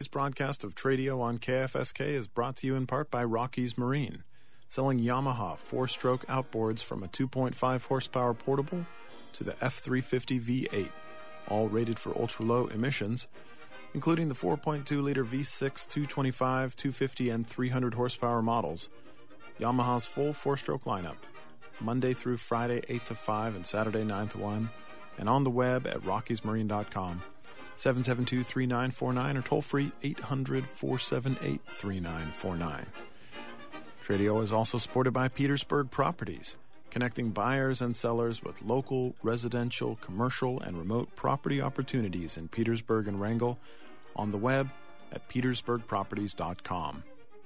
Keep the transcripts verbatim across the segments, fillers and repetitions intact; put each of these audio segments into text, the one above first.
broadcast of Tradio on K F S K is brought to you in part by Rockies Marine, selling Yamaha four-stroke outboards from a two point five horsepower portable to the F three fifty V eight, all rated for ultra-low emissions, including the four point two liter V six, two twenty-five, two fifty, and three hundred horsepower models. Yamaha's full four-stroke lineup, Monday through Friday eight to five and Saturday nine to one, and on the web at rockies marine dot com. seven seven two, three nine four nine or toll free eight hundred, four seven eight, three nine four nine. Tradio is also supported by Petersburg Properties, connecting buyers and sellers with local, residential, commercial, and remote property opportunities in Petersburg and Wrangell, on the web at petersburg properties dot com.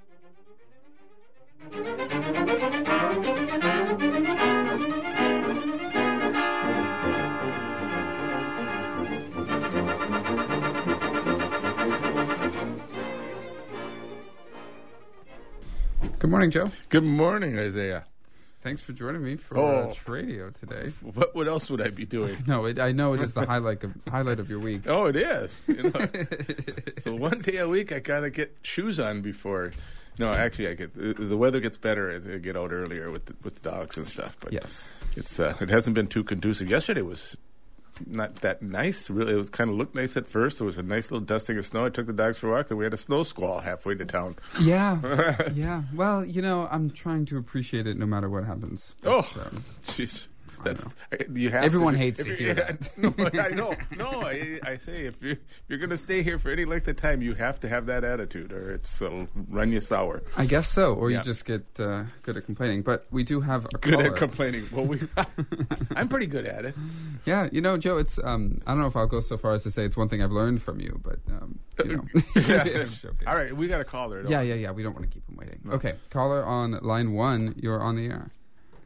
Good morning, Joe. Good morning, Isaiah. Than's for joining me for Oh. uh, Tradio today. What what else would I be doing? No, it, I know it is the highlight of highlight of your week. Oh, it is. You know, so one day a week I gotta get shoes on before. No, actually, I get the, the weather gets better. I get out earlier with the, with the dogs and stuff. But Yes. it's uh, it hasn't been too conducive. Yesterday was not that nice. Really, it was kind of looked nice at first. There was a nice little dusting of snow. I took the dogs for a walk, and we had a snow squall halfway to town. Yeah, yeah. Well, you know, I'm trying to appreciate it no matter what happens. But, Oh, um, jeez. That's you have. Everyone to, hates if to you- hear yeah, that. No, I know. No, I, I say if you if you're going to stay here for any length of time, you have to have that attitude, or it's it'll run you sour. I guess so, or Yeah. you just get uh, good at complaining. But we do have a Good caller. at complaining. Well, we. I'm pretty good at it. Yeah, you know, Joe. It's um, I don't know if I'll go so far as to say it's one thing I've learned from you, but um, you know. Yeah. I'm joking. All right, we got a caller. don't Yeah, we? yeah, yeah. We don't want to keep him waiting. Okay, caller on line one. You're on the air.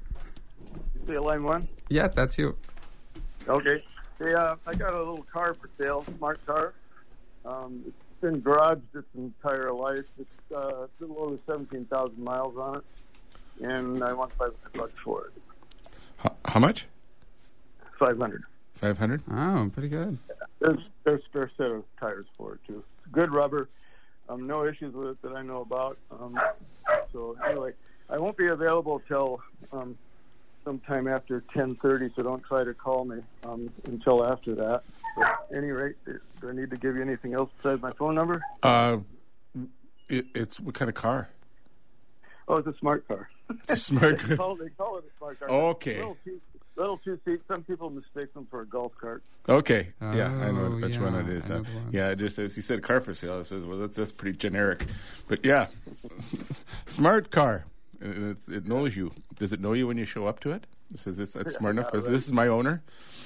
See line one? Yeah, that's you. Okay. Hey, uh, I got a little car for sale, smart car. Um, it's been garaged its entire life. It's uh, a little over seventeen thousand miles on it, and I want five hundred bucks for it. How, how much? five hundred. Five hundred. Oh, pretty good. There's there's a spare set of tires for it too. Good rubber. Um, no issues with it that I know about. Um, so anyway, I won't be available till um, sometime after ten thirty, so don't try to call me um, until after that. But at any rate, do I need to give you anything else besides my phone number? Uh, it, it's what kind of car? Oh, it's a smart car. It's a smart they, car. call, they call it a smart car. Okay. Little two, little two seats. Some people mistake them for a golf cart. Okay. Yeah, I know Oh, which one yeah, it is. I know now. the ones. Yeah, just as you said, car for sale. It says, well, that's that's pretty generic, but yeah, smart car. It, it, it knows you. Does it know you when you show up to it? It says it's, it's smart enough. Yeah, This is my owner.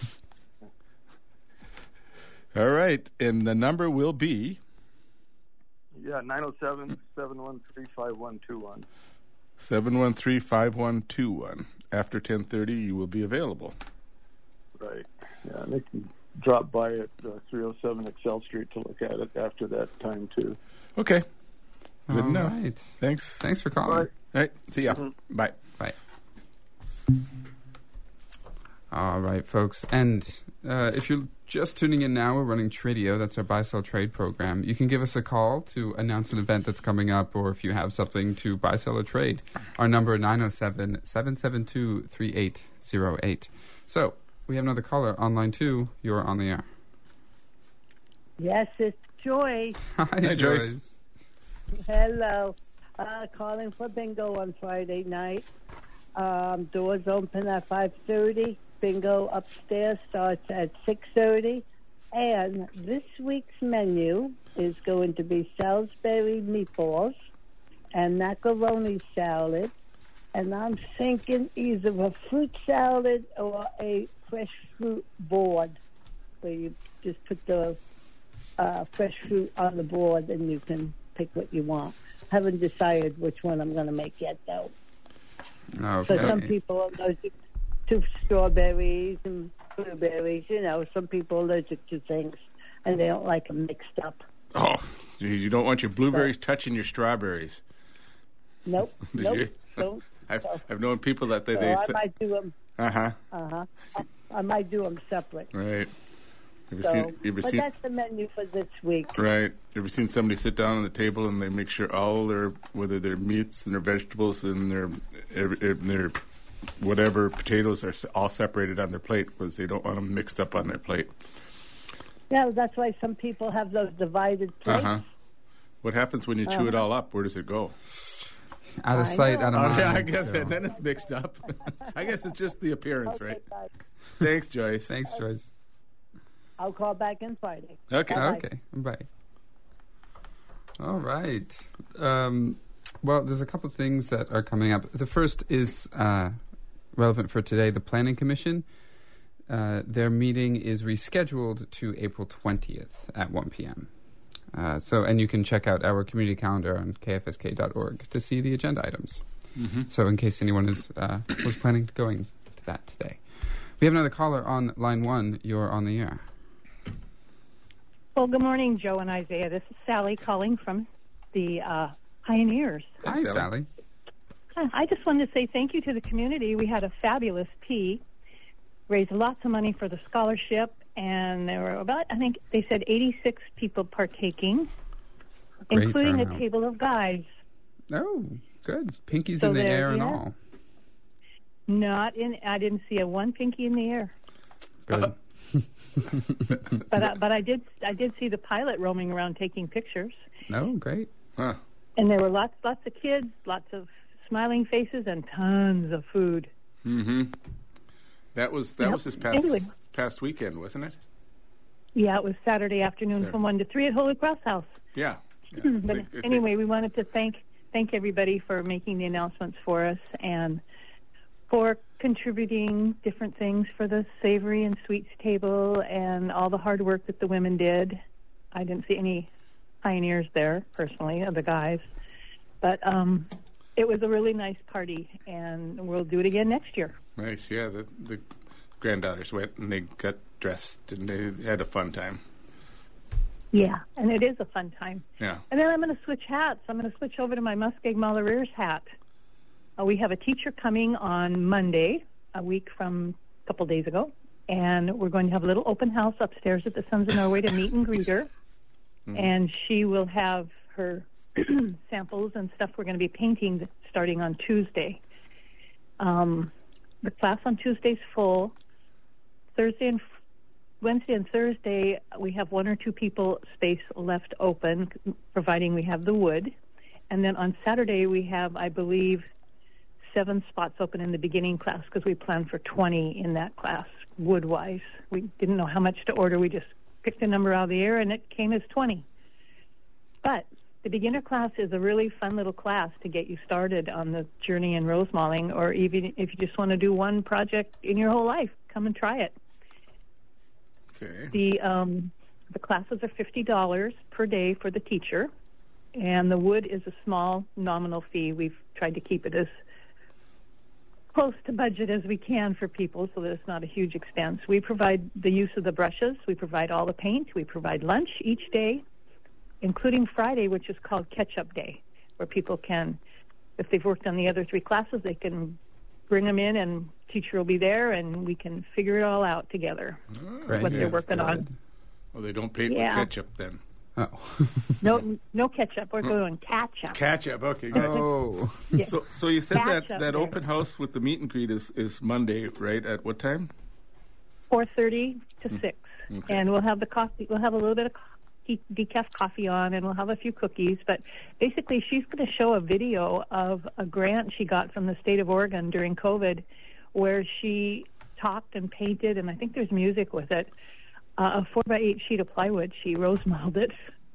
All right, and the number will be Yeah, nine oh seven, seven one three, five one two one. seven one three, five one two one. After ten thirty, you will be available. Right. Yeah, and they can drop by at uh, three oh seven Excel Street to look at it after that time, too. Okay. Good All enough. right. Thanks. Thanks for calling. All right. All right. See ya. Mm-hmm. Bye. Bye. All right, folks. And uh, if you're just tuning in now, we're running Tradio. That's our buy-sell trade program. You can give us a call to announce an event that's coming up, or if you have something to buy, sell, or trade. Our number, nine oh seven, seven seven two, three eight oh eight. So, we have another caller on line two. You're on the air. Yes, it's Joy. Hi, Hi, Joyce. Joyce. Hello. Uh, calling for bingo on Friday night. Um, doors open at five thirty. Bingo upstairs starts at six thirty. And this week's menu is going to be Salisbury meatballs and macaroni salad. And I'm thinking either a fruit salad or a fresh fruit board where you just put the uh, fresh fruit on the board and you can pick what you want. Haven't decided which one I'm going to make yet, though. Okay. So some people are allergic to strawberries and blueberries. You know, some people are allergic to things, and they don't like them mixed up. Oh, geez, you don't want your blueberries touching your strawberries. Nope, Did nope. you? Don't. I've, So- I've known people that they... So they I say, might do them. uh-huh. Uh huh. I, I might do them separate. Right. You ever So, seen? You ever but seen? that's the menu for this week. Right. You ever seen somebody sit down on the table and they make sure all their, whether their meats and their vegetables and their, and their whatever potatoes are s- all separated on their plate because they don't want them mixed up on their plate. Yeah, that's why some people have those divided Uh plates. huh. What happens when you chew it all up? Where does it go? Out of I sight, know. out of Oh, mind. yeah, I guess so. that, then it's mixed up. I guess it's just the appearance, Okay, right? bye. Thanks, Joyce. Thanks, Joyce. I'll call back in Friday. Okay. Bye-bye. Okay, bye. All right. Um, well, there's a couple of things that are coming up. The first is uh, relevant for today. The Planning Commission, uh, their meeting is rescheduled to April twentieth at one p.m. Uh, so, and you can check out our community calendar on k f s k dot org to see the agenda items. Mm-hmm. So, in case anyone is uh, was planning to going to that today, we have another caller on line one. You're on the air. Well, good morning, Joe and Isaiah. This is Sally calling from the uh, Pioneers. Hi, Sally. Sally. Uh, I just wanted to say thank you to the community. We had a fabulous P, raised lots of money for the scholarship, and there were about, I think they said eighty-six people partaking, Great including turnout. a table of guys. Oh, good. Pinkies So in the there- air and yeah. all. Not in, I didn't see a one pinky in the air, Good. but I, but I did I did see the pilot roaming around taking pictures, No, great. Huh. and there were lots lots of kids, lots of smiling faces, and tons of food. Mm-hmm. That was that Yep. was this past Anyway. past weekend, wasn't it? Yeah, it was Saturday afternoon Saturday. from one to three at Holy Cross House. Yeah. yeah. But They- they- anyway, we wanted to thank thank everybody for making the announcements for us and for contributing different things for the savory and sweets table and all the hard work that the women did. I didn't see any pioneers there personally, of the guys, but um, it was a really nice party, and we'll do it again next year. Nice. Yeah. The the granddaughters went and they got dressed and they had a fun time. Yeah, and it is a fun time. Yeah. And then I'm going to switch hats. I'm going to switch over to my Muskeg Malariers hat. Uh, we have a teacher coming on Monday, a week from a couple days ago, and we're going to have a little open house upstairs at the Sons of Norway to meet and greet her. Mm-hmm. And she will have her samples and stuff we're going to be painting starting on Tuesday. Um, the class on Tuesday's full. Thursday and Wednesday and Thursday, we have one or two people space left open, providing we have the wood. And then on Saturday, we have, I believe, seven spots open in the beginning class because we planned for twenty in that class, wood-wise. We didn't know how much to order. We just picked a number out of the air, and it came as twenty. But the beginner class is a really fun little class to get you started on the journey in rose malling, or even if you just want to do one project in your whole life, come and try it. Okay. The um, the classes are fifty dollars per day for the teacher, and the wood is a small nominal fee. We've tried to keep it as close to budget as we can for people so that it's not a huge expense. We provide the use of the brushes. We provide all the paint. We provide lunch each day, including Friday, which is called Catch-Up Day, where people can, if they've worked on the other three classes, they can bring them in and teacher will be there and we can figure it all out together. Great. What they're Yes, working good. on. Well, they don't paint Yeah. with ketchup then. Oh. No, no ketchup. We're going catch-up. Ketchup. Okay. Gotcha. oh. Yeah. So, so you said that, Ketchup that there. open house with the meet and greet is, is Monday, right? At what time? four thirty to six. Okay. And we'll have the coffee. We'll have a little bit of coffee, decaf coffee on, and we'll have a few cookies. But basically, she's going to show a video of a grant she got from the state of Oregon during COVID, where she talked and painted, and I think there's music with it. Uh, a four by eight sheet of plywood. She rose molded it,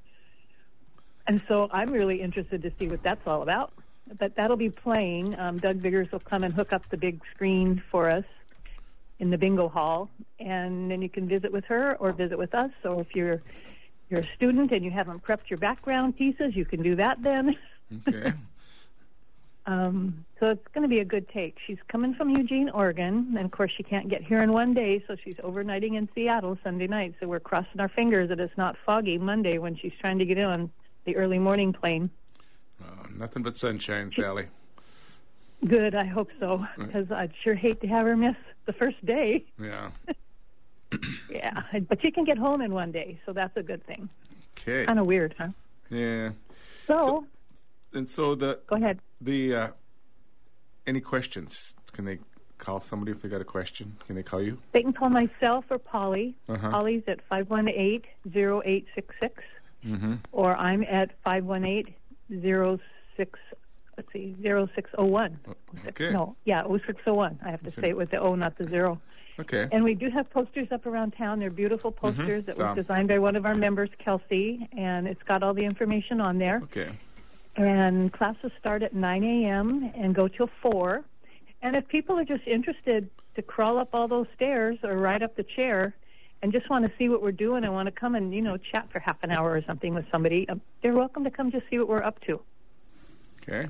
and so I'm really interested to see what that's all about. But that'll be playing. Um, Doug Biggers will come and hook up the big screen for us in the bingo hall, and then you can visit with her or visit with us. So if you're you're a student and you haven't prepped your background pieces, you can do that then. Okay. Um, so it's going to be a good take. She's coming from Eugene, Oregon, and of course she can't get here in one day, so she's overnighting in Seattle Sunday night. So we're crossing our fingers that it's not foggy Monday when she's trying to get in on the early morning plane. Uh, nothing but sunshine, Sally. Good, I hope so, because I'd sure hate to have her miss the first day. Yeah. Yeah, but you can get home in one day, so that's a good thing. Okay. Kind of weird, huh? Yeah. So, So- And so the go ahead. the uh, any questions? Can they call somebody if they got a question? Can they call you? They can call myself or Polly. Uh-huh. Polly's at five one eight, zero eight six six, Mm-hmm. or I'm at five one eight, zero six, let's see, zero six oh one. Okay. No, yeah, oh six oh one. I have to say it with the O, not the zero. Okay. And we do have posters up around town. They're beautiful posters that Tom. was designed by one of our members, Kelsey, and it's got all the information on there. Okay. And classes start at nine a.m. and go till four. And if people are just interested to crawl up all those stairs or ride up the chair and just want to see what we're doing and want to come and, you know, chat for half an hour or something with somebody, um, they're welcome to come just see what we're up to. Okay.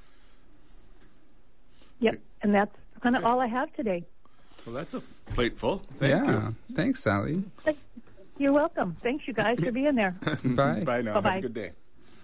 Yep. And that's kind of all I have today. Well, that's a plate full. Thank yeah. you. Thanks, Sally. You're welcome. Thanks, you guys, for being there. Bye. Bye now. Bye-bye. Have a good day.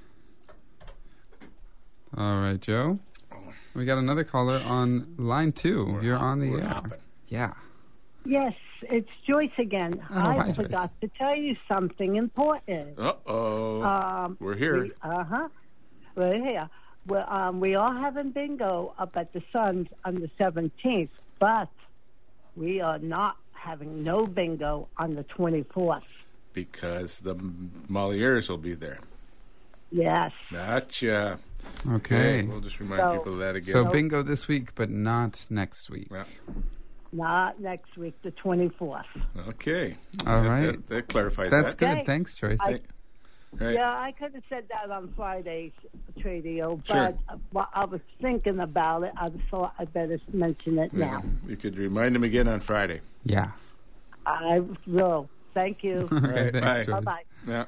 All right, Joe. We got another caller on line two. We're You're hop- on the we're air. hopping. Yeah. Yes, it's Joyce again. Oh, hi, I forgot Joyce. to tell you something important. Uh-oh. Um, We're here. We, uh-huh. We're here. Well, um, we are having bingo up at the Suns on the seventeenth, but we are not having no bingo on the twenty-fourth. Because the Molières will be there. Yes. Gotcha. Okay. We'll just remind So- people of that again. So bingo this week, but not next week. Yeah. Not next week, the twenty-fourth. Okay. All That- right. That, that clarifies That's that. good. Okay. Thanks, Joyce. I- Right. Yeah, I could have said that on Friday's radio, Sure. but uh, while I was thinking about it. I thought I'd better mention it Yeah. now. You could remind them again on Friday. Yeah. I will. Thank you. All right. right, Thanks, bye. Joyce. Bye-bye. Yeah.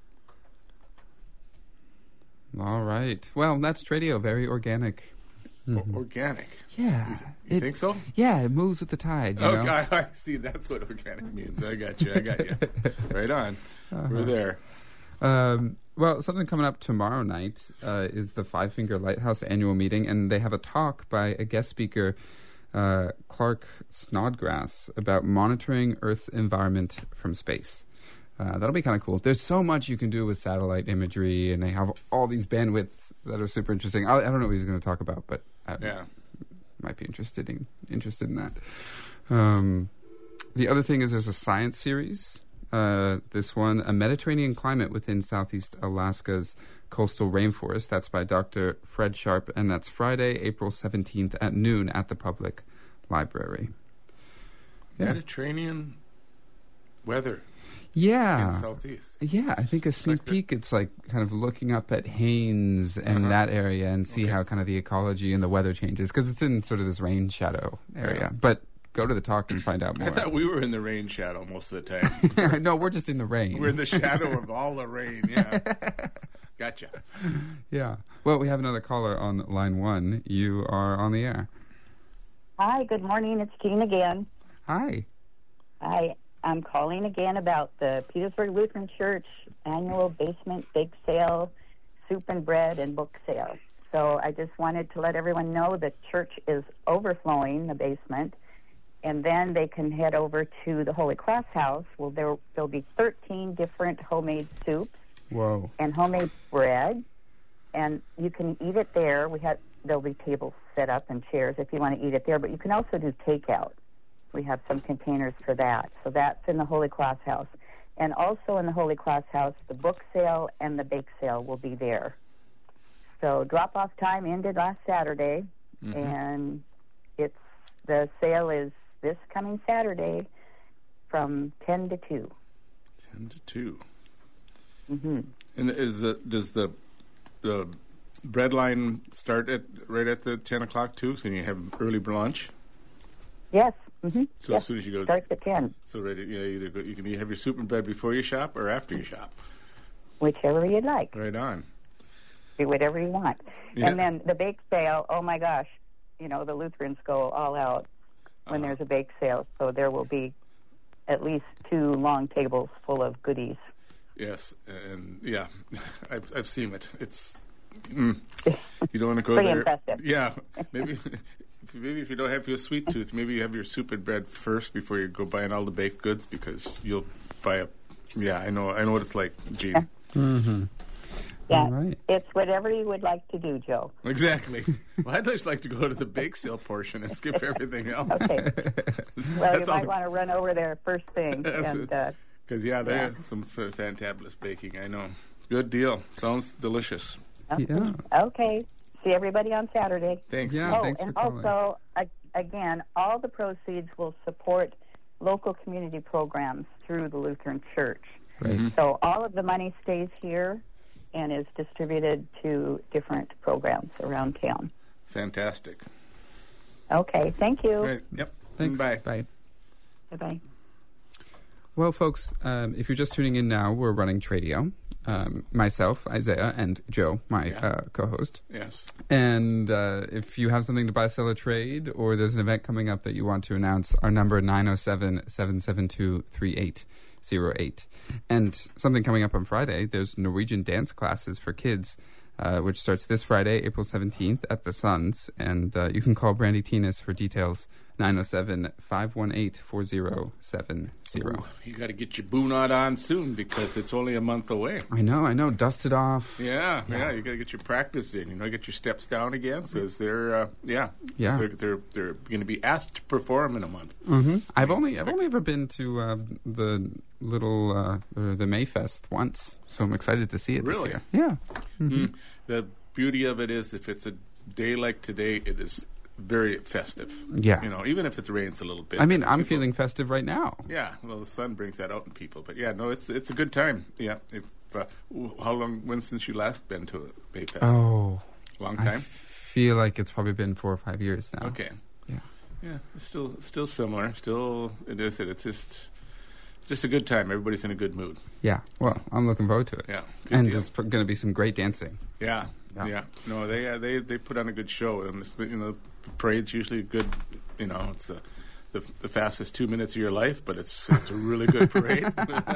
All right. Well, that's Tradio. Very organic. O- organic. Yeah. You It- think so? Yeah, it moves with the tide. You Oh, know? I, I see. That's what organic means. I got you. I got you. Right on. Uh-huh. We're there. Um, well, something coming up tomorrow night uh, is the Five Finger Lighthouse annual meeting, and they have a talk by a guest speaker, uh, Clark Snodgrass, about monitoring Earth's environment from space. Uh, that'll be kind of cool. There's so much you can do with satellite imagery, and they have all these bandwidths that are super interesting. I, I don't know what he's going to talk about, but I Yeah. might be interested in interested in that. Um, the other thing is there's a science series. Uh, this one, A Mediterranean Climate Within Southeast Alaska's Coastal Rainforest. That's by Doctor Fred Sharp, and that's Friday, April seventeenth at noon at the Public Library. Yeah. Mediterranean weather Yeah. in southeast. Yeah, I think a sneak like the- peek, it's like kind of looking up at Haines and Uh-huh. that area and see Okay. how kind of the ecology and the weather changes, because it's in sort of this rain shadow area. Yeah. But go to the talk and find out I more. thought we were in the rain shadow most of the time. No, we're just in the rain. We're in the shadow of all the rain. Yeah. Gotcha. Yeah. Well, we have another caller on line one. You are on the air. Hi, good morning. It's Jean again. Hi. Hi, I'm calling again about the Petersburg Lutheran Church annual basement bake sale, soup and bread, and book sale. So I just wanted to let everyone know the church is overflowing the basement, and then they can head over to the Holy Cross House. Well, there there'll be thirteen different homemade soups Whoa. and homemade bread, and you can eat it there. We have there'll be tables set up and chairs if you want to eat it there, but you can also do takeout. We have some containers for that. So that's in the Holy Cross House. And also in the Holy Cross House, the book sale and the bake sale will be there. So drop-off time ended last Saturday, Mm-hmm. and it's the sale is this coming Saturday from ten to two. Ten to two. Mm-hmm. And is the does the the bread line start at right at the ten o'clock too? So you have early lunch. Yes. Mm-hmm. So yes. as soon as you go, Starts at ten, so ready, you know, either go, you can have your soup and bread before you shop or after you shop. whichever you'd like. Right on. Do whatever you want. Yeah. And then the bake sale, oh my gosh, you know, the Lutherans go all out when Uh-huh. there's a bake sale. So there will be at least two long tables full of goodies. Yes, and yeah, I've I've seen it. It's mm, you don't want to go Pretty there. impressive. Yeah, maybe if maybe if you don't have your sweet tooth, maybe you have your soup and bread first before you go buying all the baked goods, because you'll buy a. Yeah, I know. I know what it's like, Gene. Yeah. Mm-hmm. Yeah, All right. it's whatever you would like to do, Joe. Exactly. Well, I'd just like to go to the bake sale portion and skip everything else. Okay. Well, you That's might all- want to run over there first thing. That's and it. uh, Because, yeah, they Yeah. have some f- fantabulous baking, I know. Good deal. Sounds delicious. Yeah. Okay. See everybody on Saturday. Thanks. Yeah. Oh, thanks and for calling. also, a- again, all the proceeds will support local community programs through the Lutheran Church. Great. Mhm. So all of the money stays here and is distributed to different programs around town. Fantastic. Okay, thank you. Great. Yep. Thanks. Bye. Bye. Bye-bye. Well, folks, um, if you're just tuning in now, we're running Tradio. Um, myself, Isaiah, and Joe, my Yeah. uh, co-host. Yes. And uh, if you have something to buy, sell, or trade, or there's an event coming up that you want to announce, our number nine oh seven, seven seven two, three eight zero eight. And something coming up on Friday, there's Norwegian dance classes for kids, uh, which starts this Friday, April seventeenth, at the Suns. And uh, you can call Brandy Tinas for details, nine oh seven, five one eight, four oh seven oh. Ooh, you got to get your boonod on soon because it's only a month away. I know, I know. Dust it off. Yeah, yeah, you got to get your practice in. You know, get your steps down again. So they're, uh, yeah, Yeah. they're they're, they're going to be asked to perform in a month. Mm-hmm. I've only I've only ever been to uh, the little uh, uh, the Mayfest once, so I'm excited to see it Really? this year. Yeah. Mm. The beauty of it is, if it's a day like today, it is very festive. Yeah. You know, even if it rains a little bit. I mean, I'm people- feeling festive right now. Yeah, well, the sun brings that out in people. But yeah, no, it's it's a good time. Yeah. If, uh, w- how long? When since you last been to a Mayfest? Oh, Long I time. feel like it's probably been four or five years now. Okay. Yeah. Yeah, it's still still similar. Still, it is. It. It's just it's just a good time. Everybody's in a good mood. Yeah. Well, I'm looking forward to it. Yeah. Good And deal. there's going to be some great dancing. Yeah, Yeah. yeah, No, they uh, they they put on a good show, and it's, you know, the parade's usually good. You know, it's uh, the the fastest two minutes of your life, but it's it's a really good parade.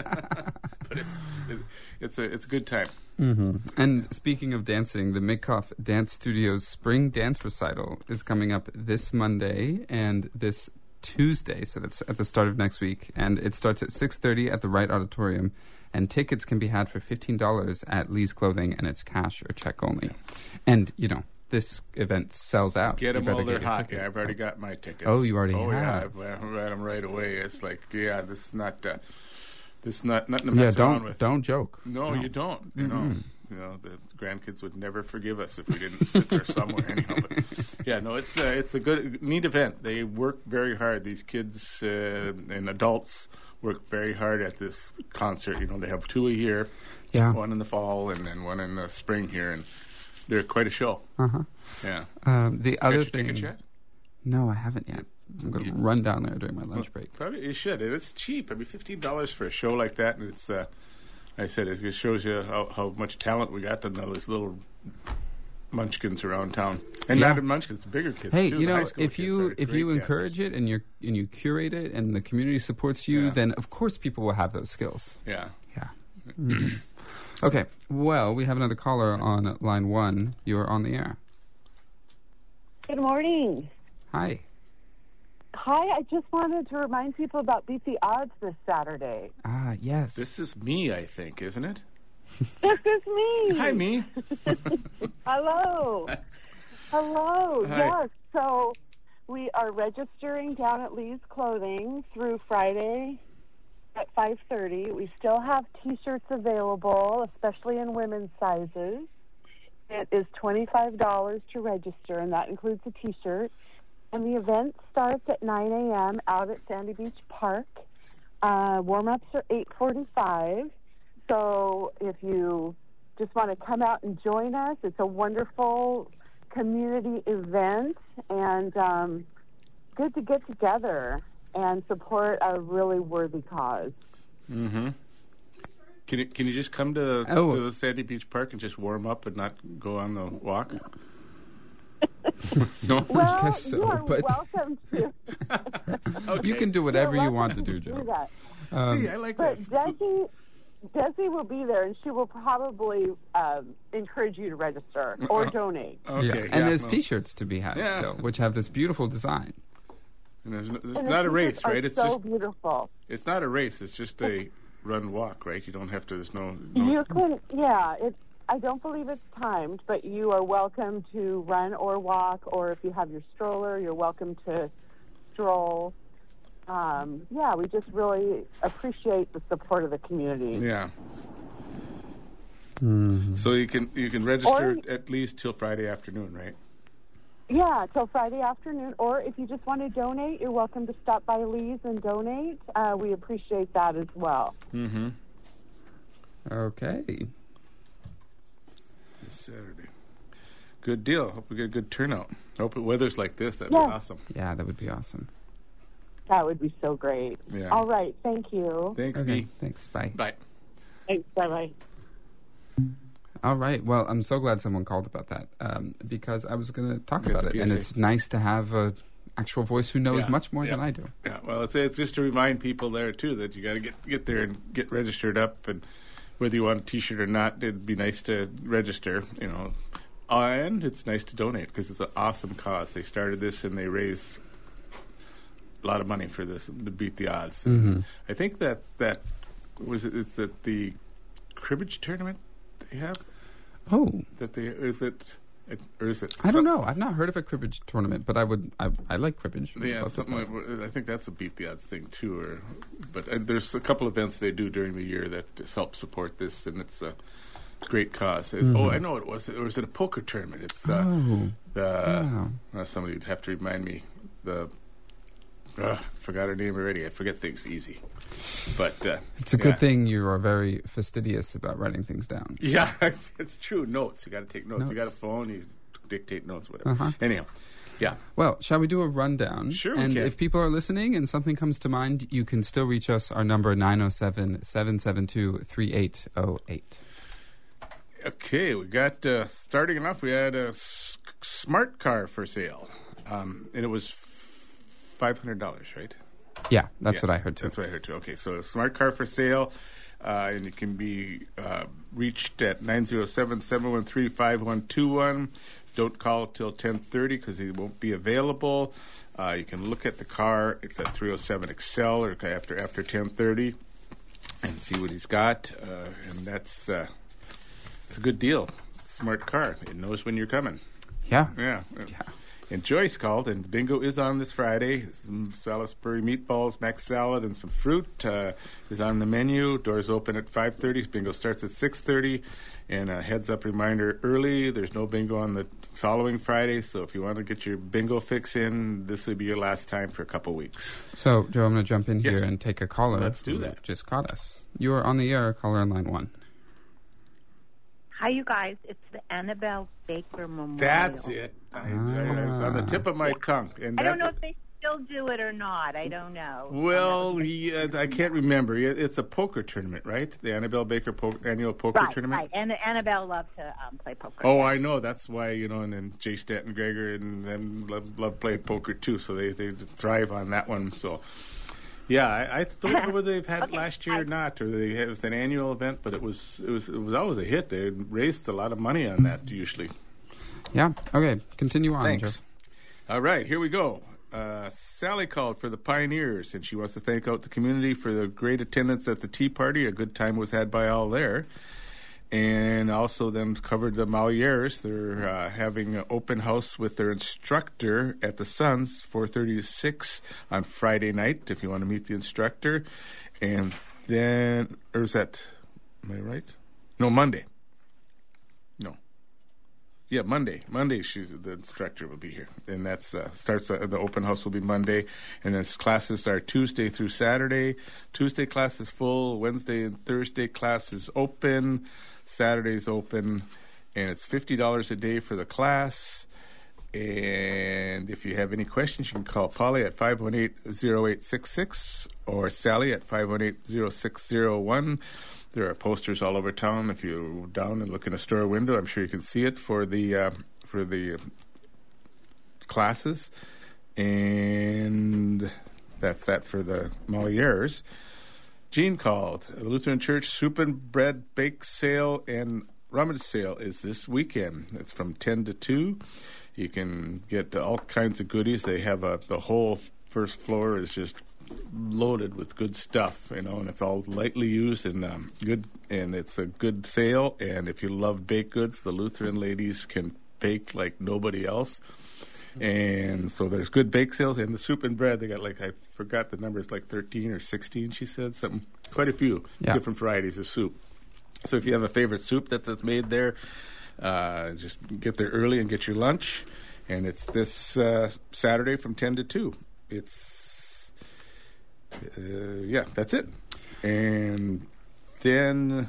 But it's it, it's a it's a good time. Mm-hmm. And speaking of dancing, the Midcoff Dance Studios Spring Dance Recital is coming up this Monday and this Tuesday, so that's at the start of next week, and it starts at six thirty at the Wright Auditorium. And tickets can be had for fifteen dollars at Lee's Clothing, and it's cash or check only. And, you know, this event sells out. Get You them better while they're get your hot. ticket. Yeah, I've already got my tickets. Oh, you already oh, have. yeah, I've read them right away. It's like, yeah, this is not uh, this is not nothing to Yeah, mess around don't with. don't joke. No, you don't. You know, Mm-mm. you know the grandkids would never forgive us if we didn't sit there somewhere. Anyhow, but yeah, no, it's uh, it's a good, neat event. They work very hard. These kids uh, and adults work very hard at this concert. You know, they have two a year, Yeah. one in the fall and then one in the spring here, and they're quite a show. Uh-huh. Yeah. Um, the Got other your thing. tickets yet? No, I haven't yet. I'm going to You- run down there during my lunch Well, break. Probably you should. It's cheap. I mean, fifteen dollars for a show like that, and it's. Uh, I said it just shows you how, how much talent we got in all these little munchkins around town, and Yeah. not in munchkins, bigger kids. Hey, too. you The high know, school if kids you are if you great encourage dancers. it and you and you curate it and the community supports you, Yeah. then of course people will have those skills. Yeah. Yeah. Okay. Well, we have another caller on line one. You're on the air. Good morning. Hi. Hi, I just wanted to remind people about Beat the Odds this Saturday. Ah, yes. This is me, I think, isn't it? This is me. Hi, me. Hello. Hello. Hi. Yes. So we are registering down at Lee's Clothing through Friday at five thirty. We still have T-shirts available, especially in women's sizes. It is twenty-five dollars to register, and that includes a T-shirt. And the event starts at nine a.m. out at Sandy Beach Park. Uh, warm-ups are eight forty-five. So if you just want to come out and join us, it's a wonderful community event, and um, good to get together and support a really worthy cause. Mm-hmm. Can you can you just come to, Oh. to the Sandy Beach Park and just warm up and not go on the walk? No. Well, guess so, you are but- welcome to. Okay. You can do whatever You're you want to welcome do, Joe. that. Um, See, I like But that. Desi, Desi will be there, and she will probably um, encourage you to register or Uh, donate. Okay. Yeah. And yeah, there's well, T-shirts to be had Yeah. still, which have this beautiful design. and there's, no- there's And the not a t-shirts race, are right? It's so just beautiful. it's not a race. It's just a run walk, right? You don't have to. There's no. no You can, yeah. It. I don't believe it's timed, but you are welcome to run or walk, or if you have your stroller, you're welcome to stroll. Um, yeah, we just really appreciate the support of the community. yeah. Mm-hmm. So you can you can register Or- at least till Friday afternoon, right? Yeah, till Friday afternoon. Or if you just want to donate, you're welcome to stop by Lee's and donate. Uh, we appreciate that as well. Mm-hmm. Okay. This Saturday. Good deal. Hope we get a good turnout. Hope the weather's like this. That'd Yeah. be awesome. Yeah, that would be awesome. That would be so great. Yeah. All right. Thank you. Thanks, Okay, B. thanks. Bye. Bye. Thanks. Bye-bye. All right. Well, I'm so glad someone called about that um, because I was going to talk Get about the it, P S and A. it's nice to have a actual voice who knows Yeah, much more yeah. than I do. Yeah, well, it's, it's just to remind people there too that you got to get get there and get registered up, and whether you want a T-shirt or not, it'd be nice to register. You know, and it's nice to donate because it's an awesome cause. They started this and they raise a lot of money for this to beat the odds. Mhm. I think that that was it. Is that the cribbage tournament they have? Oh, That they is it, it or is it? I don't some- know. I've not heard of a cribbage tournament, but I would. I, I like cribbage. Yeah, Lots of something fun. like, I think that's a beat the odds thing too. Or, but uh, there's a couple events they do during the year that just help support this, and it's a great cause. It's, Oh, I know what it was. It was at a poker tournament. It's uh, oh, the wow. uh, somebody would have to remind me. The uh, forgot her name already. I forget things easy, but uh, It's a yeah. good thing you are very fastidious about writing things down. Yeah, it's, it's true. Notes. You got to take notes. You got a Notes. phone. You dictate notes. Whatever. Uh-huh. Anyhow, yeah. Well, shall we do a rundown? Sure we And can. if people are listening and something comes to mind, you can still reach us. Our number nine oh seven, seven seven two, three eight oh eight. Okay, we got uh, starting off. We had a s- smart car for sale, um, and it was five hundred dollars, right? Yeah, that's Yeah, what I heard too. That's what I heard too. Okay, so a smart car for sale, uh, and it can be uh, reached at nine zero seven, seven one three, five one two one. Don't call till ten thirty because it won't be available. Uh, you can look at the car. It's at three oh seven Excel or after after ten thirty, and see what he's got. Uh, and that's uh, it's a good deal. Smart car. It knows when you're coming. Yeah. Yeah. Yeah. And Joyce called, and bingo is on this Friday. Some Salisbury meatballs, mac salad, and some fruit uh, is on the menu. Doors open at five thirty. Bingo starts at six thirty. And a heads-up reminder early, there's no bingo on the following Friday, so if you want to get your bingo fix in, this will be your last time for a couple weeks. So, Joe, I'm going to jump in Yes. here and take a caller. Let's do who that. Just caught us. You are on the air, caller on line one. Hi, you guys. It's the Annabelle Baker Memorial. That's it. I, I, it was on the tip of my tongue. And I don't know that- if they still do it or not. I don't know. Well, he, uh, I can't remember. It- It's a poker tournament, right? The Annabelle Baker po- annual poker right, tournament. right. And Annabelle loved to um, play poker. Oh, I know. That's why, you know, and then Jay Stanton Gregor and then love, love play poker too. So they, they thrive on that one. So, yeah, I, I don't know whether they've had it Okay, last year I- or not, or they it was an annual event, but it was it was it was always a hit. They raised a lot of money on that usually. Yeah. Okay. Continue on, Thanks. Joe. All right, here we go. Uh, Sally called for the Pioneers, and she wants to thank out the community for the great attendance at the tea party. A good time was had by all there. And also then covered the Molières. They're uh, having an open house with their instructor at the Suns, four thirty to six on Friday night, if you want to meet the instructor. And then, or is that, am I right? No, Monday. No. Yeah, Monday. Monday, she, the instructor will be here, and that's uh, starts. Uh, the open house will be Monday, and then classes are Tuesday through Saturday. Tuesday class is full. Wednesday and Thursday class is open. Saturday's open, and it's fifty dollars a day for the class. And if you have any questions, you can call Polly at five one eight, zero eight six six or Sally at five one eight, zero six zero one. There are posters all over town. If you go down and look in a store window, I'm sure you can see it for the uh, for the classes. And that's that for the Molières. Gene called. The Lutheran Church Soup and Bread Bake Sale and Rummage Sale is this weekend. It's from ten to two. You can get all kinds of goodies. They have a, the whole first floor is just loaded with good stuff, you know, and it's all lightly used and um, good, and it's a good sale. And if you love baked goods, the Lutheran ladies can bake like nobody else. And so there's good bake sales, and the soup and bread, they got like, I forgot the numbers, like thirteen or sixteen, she said, something, quite a few yeah. different varieties of soup. So if you have a favorite soup that's, that's made there, uh, just get there early and get your lunch. And it's this uh, Saturday from ten to two. It's, uh, yeah, that's it. And then,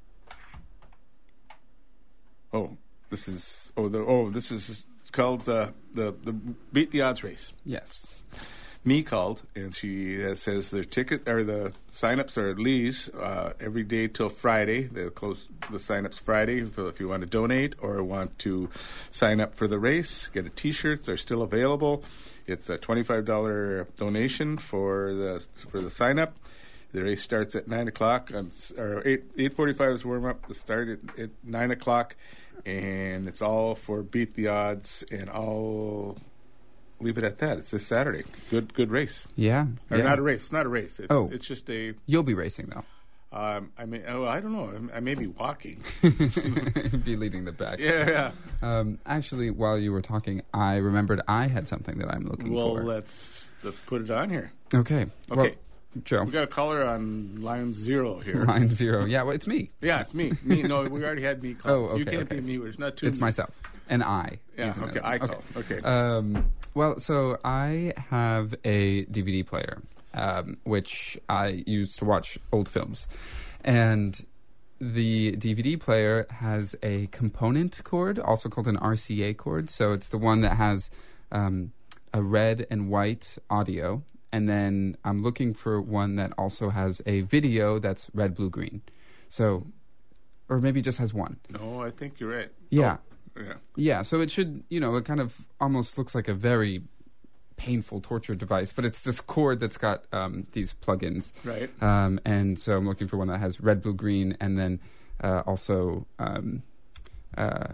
oh, this is, oh, the, oh, this is called the, the, the Beat the Odds race. Yes. Me called, and she uh, says their ticket or the sign-ups are at Lee's uh, every day till Friday. They'll close the sign-ups Friday so if you want to donate or want to sign up for the race, get a T-shirt. They're still available. It's a twenty-five dollars donation for the for the sign-up. The race starts at nine o'clock, on, or eight eight forty-five is warm-up. The start at, at nine o'clock, and it's all for Beat the Odds, and all... Leave it at that. It's this Saturday. Good, good race. Yeah, or yeah. not a race. It's not a race. It's, oh, it's just a. You'll be racing though. Um, I mean, oh, I don't know. I may be walking. Be leading the back. Yeah, yeah. Um, actually, while you were talking, I remembered I had something that I'm looking well, for. Well, let's let's put it on here. Okay. Okay. Well, Joe, we got a caller on line zero here. Line zero. Yeah, well, it's me. Yeah, it's me. Me. No, we already had me call. Oh, okay. You can't okay. be me. There's not two. It's me's. myself and I. Yeah. Okay. I call. Okay. okay. Um, well, so I have a D V D player, um, which I use to watch old films, and the D V D player has a component cord, also called an R C A cord. So it's the one that has um, a red and white audio. And then I'm looking for one that also has a video that's red, blue, green. So, or maybe just has one. No, I think you're right. Yeah. Oh, yeah. Yeah. So it should, you know, it kind of almost looks like a very painful torture device, but it's this cord that's got um, these plugins. Right. Um, and so I'm looking for one that has red, blue, green, and then uh, also um, uh,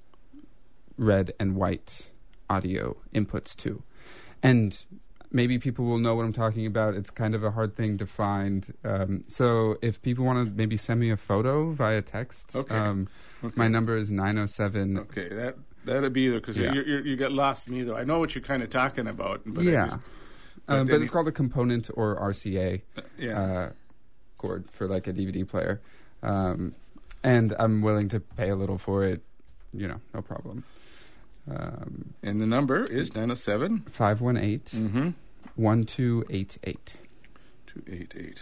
red and white audio inputs too. And maybe people will know what I'm talking about. It's kind of a hard thing to find. Um, so if people want to maybe send me a photo via text, okay. Um, okay. my number is nine oh seven. Okay, that, that'll be either, because yeah. you you you got lost me, though. I know what you're kind of talking about. But yeah. Just, but, um, but any, it's called a component or R C A uh, yeah. uh, cord for like a D V D player. Um, and I'm willing to pay a little for it, you know, no problem. Um, and the number is nine oh seven five one eight Mm-hmm. one two eight eight two eight eight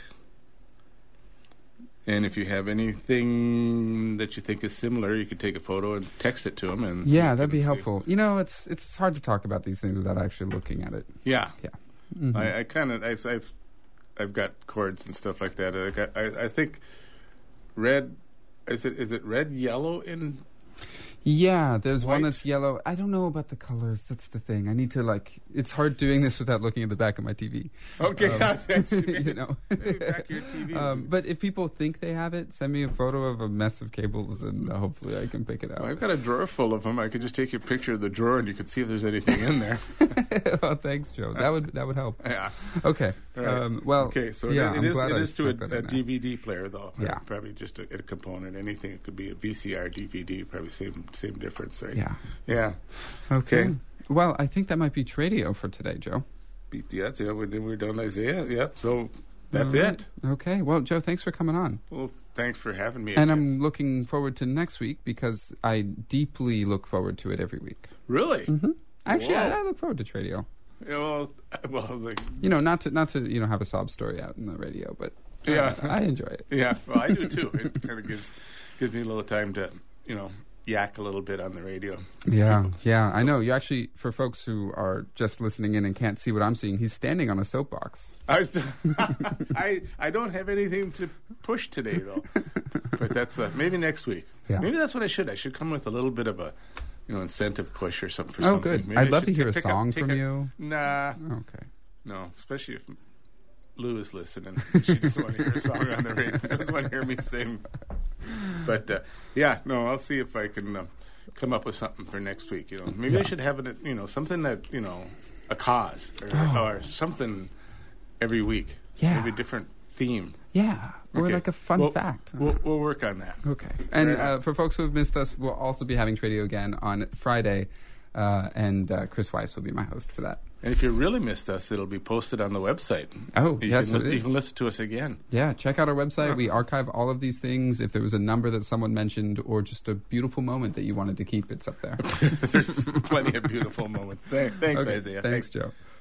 And if you have anything that you think is similar, you could take a photo and text it to them. And yeah, that'd be see. helpful. You know, it's it's hard to talk about these things without actually looking at it. Yeah, yeah. Mm-hmm. I, I kind of I've, I've I've got cords and stuff like that. I got, I, I think red is it is it red, yellow, and yeah, there's white? one that's yellow. I don't know about the colors. That's the thing. I need to like. It's hard doing this without looking at the back of my T V. Okay, um, that's, you know. back your T V. Um, but if people think they have it, send me a photo of a mess of cables, and uh, hopefully I can pick it out. Well, I've got a drawer full of them. I could just take a picture of the drawer, and you could see if there's anything in there. Well, thanks, Joe. That would that would help. Yeah. Okay. Right. Um, well. Okay. So yeah, it, it I'm is glad it I is to a, stuck a that in D V D player, though. Yeah. Probably just a, a component. Anything. It could be a V C R, D V D. Probably same same difference, right? Yeah. Yeah. Okay. Okay. Well, I think that might be Tradio for today, Joe. Beat the odds. Yeah, we're, we're done Isaiah. Yep. So that's right. it. Okay. Well, Joe, thanks for coming on. Well, thanks for having me. And again. I'm looking forward to next week because I deeply look forward to it every week. Really? Mm-hmm. Actually, I, Whoa. I look forward to Tradio. Yeah, well, well, like, You know, not to not to you know have a sob story out in the radio, but uh, Yeah. I enjoy it. yeah. Well, I do too. It kind of gives gives me a little time to, you know, yak a little bit on the radio. Yeah, yeah, I know. You actually, for folks who are just listening in and can't see what I'm seeing, he's standing on a soapbox. I was, I I don't have anything to push today though, but that's uh, maybe next week. Yeah. Maybe that's what I should. I should come with a little bit of a, you know, incentive push or something. For Oh, something. good. Maybe I'd I love should to hear a pick up- song take from a- you. Nah, Okay. no, especially if Lou is listening. She doesn't want to hear a song on the radio. She doesn't want to hear me sing. But, uh, yeah, no, I'll see if I can uh, come up with something for next week. You know, Maybe yeah. I should have it, you know, something that, you know, a cause or, Oh. or something every week. Yeah. Maybe a different theme. Yeah, or Okay. like a fun We'll- fact. We'll, we'll work on that. Okay. And Right on. uh, for folks who have missed us, we'll also be having Tradio again on Friday, uh, and uh, Chris Weiss will be my host for that. And if you really missed us, it'll be posted on the website. Oh, you yes, can, it li- You is. can listen to us again. Yeah, check out our website. We archive all of these things. If there was a number that someone mentioned or just a beautiful moment that you wanted to keep, it's up there. There's plenty of beautiful moments. Thanks, thanks Okay, Isaiah. Thanks, Joe.